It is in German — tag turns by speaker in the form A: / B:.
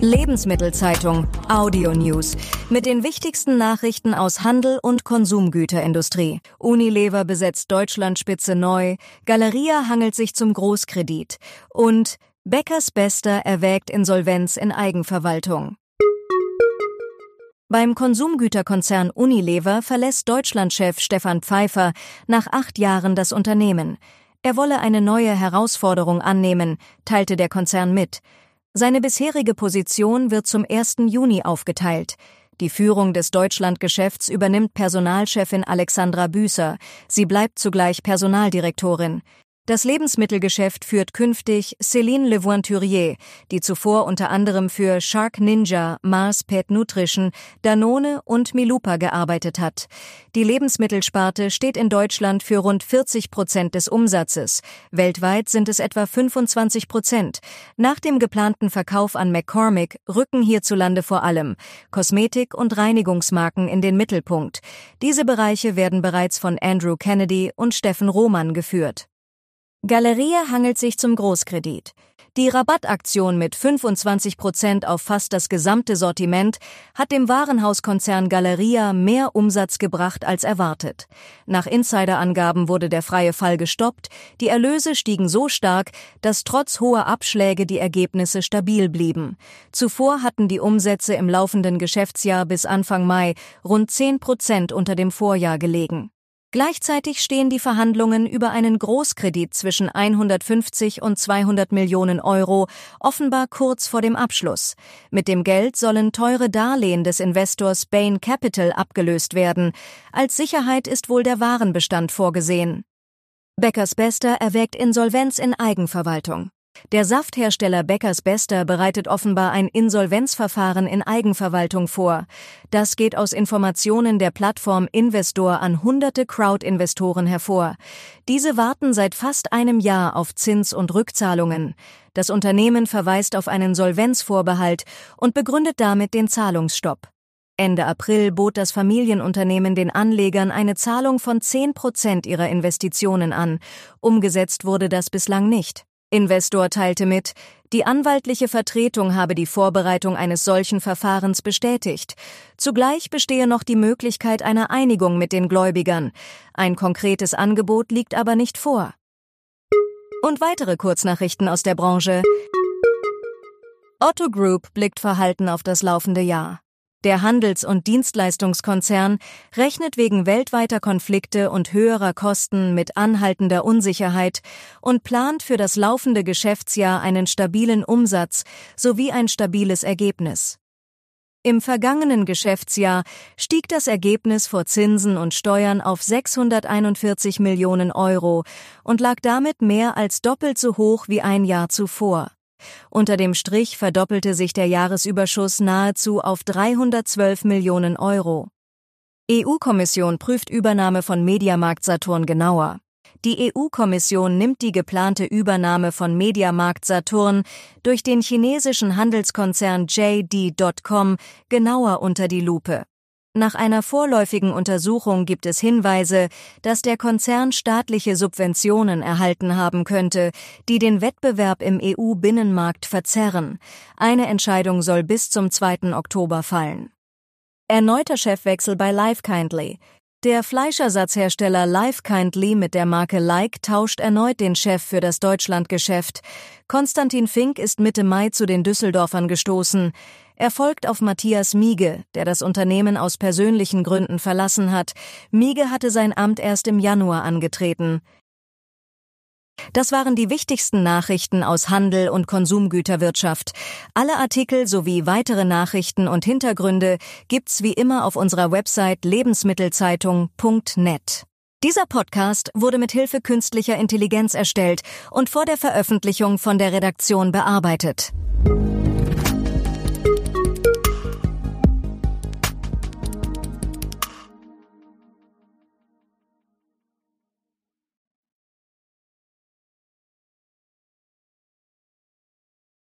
A: Lebensmittelzeitung Audio News mit den wichtigsten Nachrichten aus Handel und Konsumgüterindustrie. Unilever besetzt Deutschlandspitze neu, Galeria hangelt sich zum Großkredit und Bäckers Bester erwägt Insolvenz in Eigenverwaltung. Beim Konsumgüterkonzern Unilever verlässt Deutschlandchef Stefan Pfeiffer nach 8 Jahren das Unternehmen. Er wolle eine neue Herausforderung annehmen, teilte der Konzern mit. Seine bisherige Position wird zum 1. Juni aufgeteilt. Die Führung des Deutschlandgeschäfts übernimmt Personalchefin Alexandra Büßer. Sie bleibt zugleich Personaldirektorin. Das Lebensmittelgeschäft führt künftig Céline Levointurier, die zuvor unter anderem für Shark Ninja, Mars Pet Nutrition, Danone und Milupa gearbeitet hat. Die Lebensmittelsparte steht in Deutschland für rund 40% des Umsatzes. Weltweit sind es etwa 25%. Nach dem geplanten Verkauf an McCormick rücken hierzulande vor allem Kosmetik- und Reinigungsmarken in den Mittelpunkt. Diese Bereiche werden bereits von Andrew Kennedy und Steffen Roman geführt. Galeria hangelt sich zum Großkredit. Die Rabattaktion mit 25% auf fast das gesamte Sortiment hat dem Warenhauskonzern Galeria mehr Umsatz gebracht als erwartet. Nach Insiderangaben wurde der freie Fall gestoppt, die Erlöse stiegen so stark, dass trotz hoher Abschläge die Ergebnisse stabil blieben. Zuvor hatten die Umsätze im laufenden Geschäftsjahr bis Anfang Mai rund 10% unter dem Vorjahr gelegen. Gleichzeitig stehen die Verhandlungen über einen Großkredit zwischen 150 und 200 Millionen Euro offenbar kurz vor dem Abschluss. Mit dem Geld sollen teure Darlehen des Investors Bain Capital abgelöst werden. Als Sicherheit ist wohl der Warenbestand vorgesehen. Bäckers Bester erwägt Insolvenz in Eigenverwaltung. Der Safthersteller Bäckers Bester bereitet offenbar ein Insolvenzverfahren in Eigenverwaltung vor. Das geht aus Informationen der Plattform Investor an hunderte Crowd-Investoren hervor. Diese warten seit fast einem Jahr auf Zins- und Rückzahlungen. Das Unternehmen verweist auf einen Solvenzvorbehalt und begründet damit den Zahlungsstopp. Ende April bot das Familienunternehmen den Anlegern eine Zahlung von 10% ihrer Investitionen an. Umgesetzt wurde das bislang nicht. Investor teilte mit, die anwaltliche Vertretung habe die Vorbereitung eines solchen Verfahrens bestätigt. Zugleich bestehe noch die Möglichkeit einer Einigung mit den Gläubigern. Ein konkretes Angebot liegt aber nicht vor. Und weitere Kurznachrichten aus der Branche. Otto Group blickt verhalten auf das laufende Jahr. Der Handels- und Dienstleistungskonzern rechnet wegen weltweiter Konflikte und höherer Kosten mit anhaltender Unsicherheit und plant für das laufende Geschäftsjahr einen stabilen Umsatz sowie ein stabiles Ergebnis. Im vergangenen Geschäftsjahr stieg das Ergebnis vor Zinsen und Steuern auf 641 Millionen Euro und lag damit mehr als doppelt so hoch wie ein Jahr zuvor. Unter dem Strich verdoppelte sich der Jahresüberschuss nahezu auf 312 Millionen Euro. EU-Kommission prüft Übernahme von Mediamarkt-Saturn genauer. Die EU-Kommission nimmt die geplante Übernahme von Mediamarkt-Saturn durch den chinesischen Handelskonzern JD.com genauer unter die Lupe. Nach einer vorläufigen Untersuchung gibt es Hinweise, dass der Konzern staatliche Subventionen erhalten haben könnte, die den Wettbewerb im EU-Binnenmarkt verzerren. Eine Entscheidung soll bis zum 2. Oktober fallen. Erneuter Chefwechsel bei LifeKindly. Der Fleischersatzhersteller LifeKindly mit der Marke Like tauscht erneut den Chef für das Deutschlandgeschäft. Konstantin Fink ist Mitte Mai zu den Düsseldorfern gestoßen. Er folgt auf Matthias Miege, der das Unternehmen aus persönlichen Gründen verlassen hat. Miege hatte sein Amt erst im Januar angetreten. Das waren die wichtigsten Nachrichten aus Handel und Konsumgüterwirtschaft. Alle Artikel sowie weitere Nachrichten und Hintergründe gibt's wie immer auf unserer Website lebensmittelzeitung.net. Dieser Podcast wurde mit Hilfe künstlicher Intelligenz erstellt und vor der Veröffentlichung von der Redaktion bearbeitet.